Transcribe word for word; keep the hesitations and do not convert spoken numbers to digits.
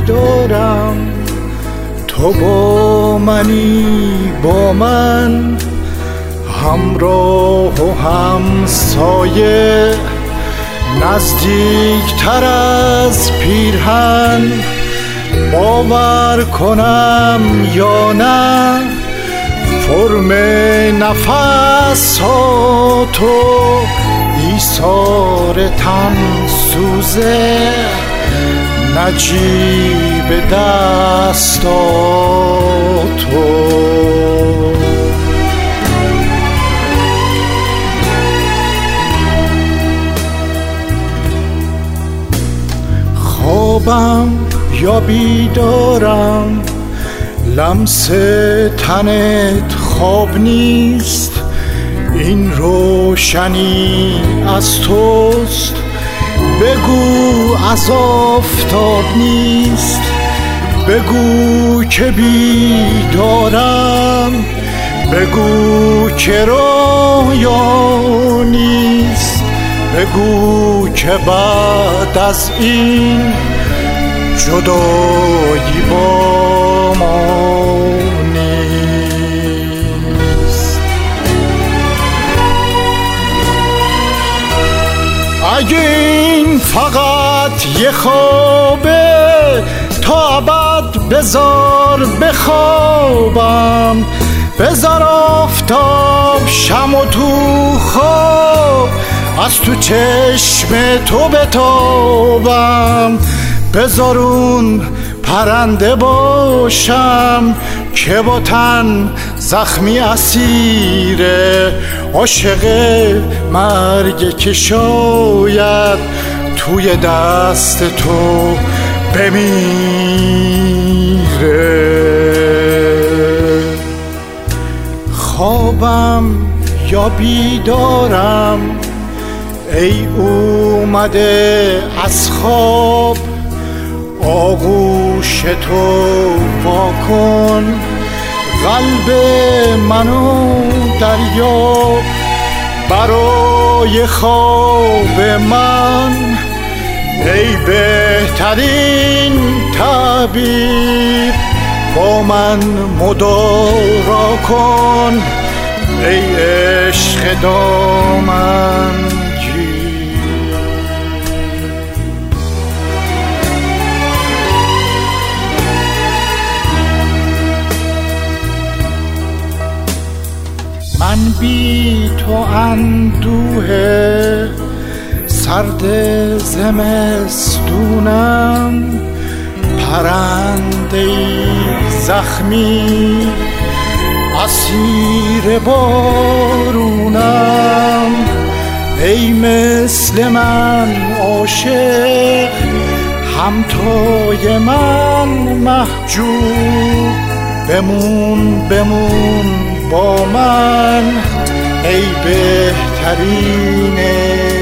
بیدارم، تو با منی با من، همراه و همسایه، نزدیکتر از پیرهن. باور کنم یا نه، فرم نفس ها تو ایثار تن سوزه، نجیب دستاتو. خوابم یا بیدارم، لمس تنت خواب نیست، این روشنی از توست، بگو از آفتاب نیست، بگو که بیدارم، بگو که رویا نیست، بگو که بعد از این جدایی با ما نیست. اگه این فقط یه خوابه، تا ابد بذار بخوابم، بذار آفتاب شمع تو خواب از تو چشم تو بتابم، بذار اون پرنده باشم که با تن زخمی اسیره، عاشق مرگ که شاید توی دست تو بمیره. خوابم یا بیدارم، ای اومده از خواب، آغوش تو واکن، قلب منو دریاب، برای خواب من ای بهترین طبیب، با من مدارا کن، ای عشق دامن گیر. من بی تو اندوه سرد زمستونم، پرنده‌ای زخمی اسیر بارونم، ای مثل من عاشق همتای من محجوب، بمون بمون با من ای بهترین